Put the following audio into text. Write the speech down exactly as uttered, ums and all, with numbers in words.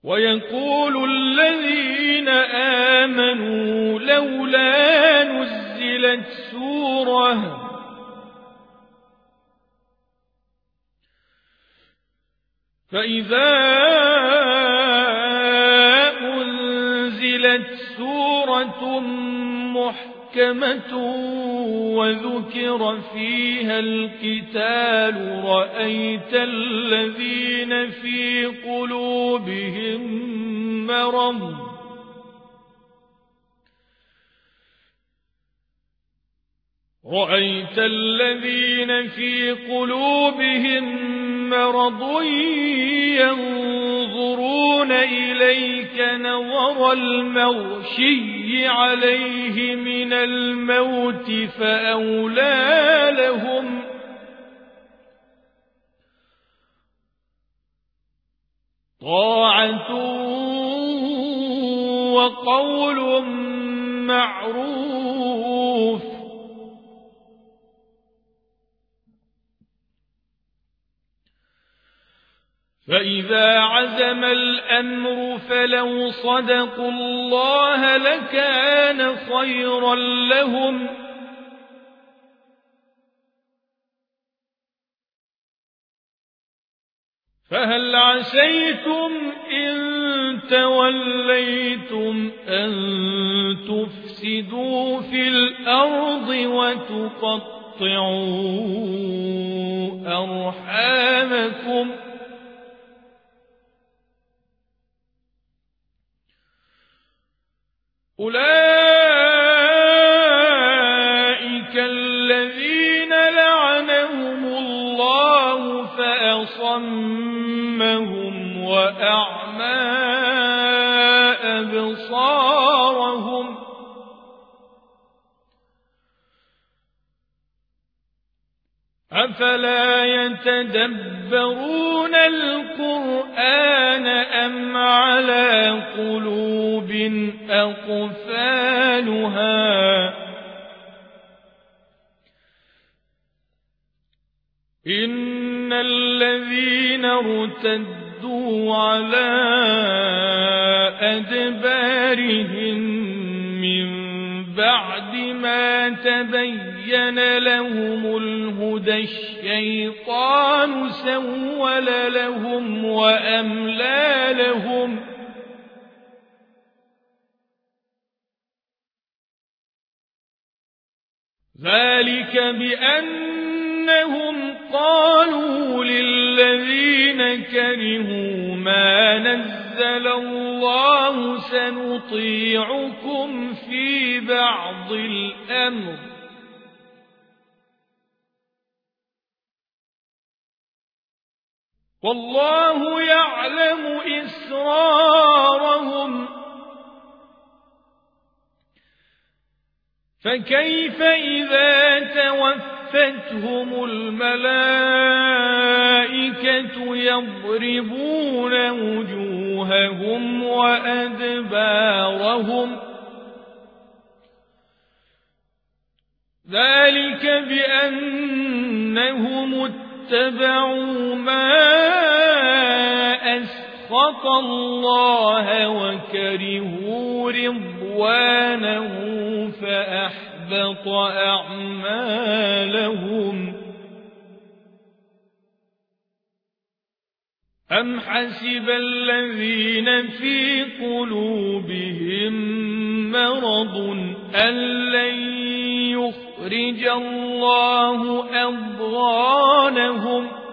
ويقول الذين آمنوا لولا نزلت سورة فإذا أنزلت سورة محكمة وذكر فيها القتال رأيت الذين في قلوبهم مرض رأيت الذين في قلوبهم مرض ينظرون إليك نظر المغشي عليه من الموت فأولى لهم طاعة وقول معروف فإذا عزم الأمر فلو صدقوا الله لكان خيرا لهم فهل عسيتم إن توليتم أن تفسدوا في الأرض وتقطعوا أرحامكم أولئك الذين لعنهم الله فأصمهم وأعمى أبصارهم أفلا يتدبرون القرآن أم على قلوب أقفالها إن الذين ارتدوا على أدبارهم من بعد ما تبين لهم الهدى الشيطان سول لهم وأملى لهم ذلك بأنهم قالوا للذين كرهوا ما نزل الله سنطيعكم في بعض الأمر والله يعلم إسرارهم فكيف إذا توفتهم الملائكة يضربون وجوههم وأدبارهم ذلك بأنهم اتبعوا ما أسخط الله وكرهوا رضوانه فأحبط أعمالهم أم حسب الذين في قلوبهم مرض أن لن يخرج الله أضغانهم